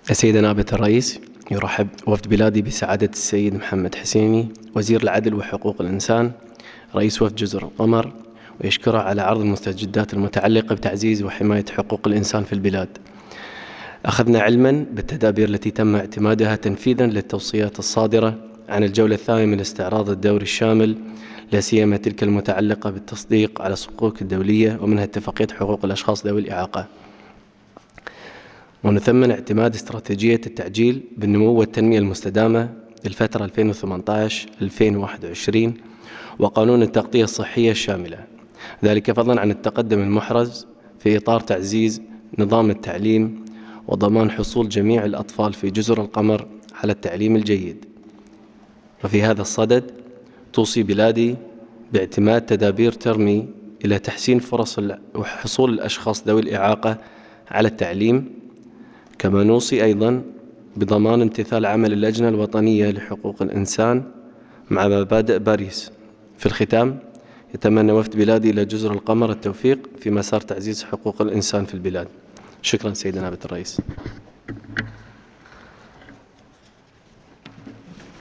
سيدنا نائب الرئيس، يرحب وفد بلادي بسعادة السيد محمد حسيني وزير العدل وحقوق الإنسان رئيس وفد جزر القمر، ويشكره على عرض المستجدات المتعلقة بتعزيز وحماية حقوق الإنسان في البلاد. أخذنا علما بالتدابير التي تم اعتمادها تنفيذا للتوصيات الصادرة عن الجولة الثانية من الاستعراض الدوري الشامل، لا سيما تلك المتعلقة بالتصديق على الصكوك الدولية ومنها اتفاقية حقوق الأشخاص ذوي الإعاقة. ونثمن اعتماد استراتيجية التعجيل بالنمو والتنمية المستدامة للفترة 2018-2021 وقانون التغطية الصحية الشاملة، ذلك فضلا عن التقدم المحرز في إطار تعزيز نظام التعليم وضمان حصول جميع الأطفال في جزر القمر على التعليم الجيد. وفي هذا الصدد توصي بلادي باعتماد تدابير ترمي إلى تحسين فرص وحصول الأشخاص ذوي الإعاقة على التعليم، كما نوصي أيضا بضمان امتثال عمل اللجنة الوطنية لحقوق الإنسان مع مبادئ باريس. في الختام، يتمنى وفد بلادي إلى جزر القمر التوفيق في مسار تعزيز حقوق الإنسان في البلاد. شكرا سيدنا نائب الرئيس.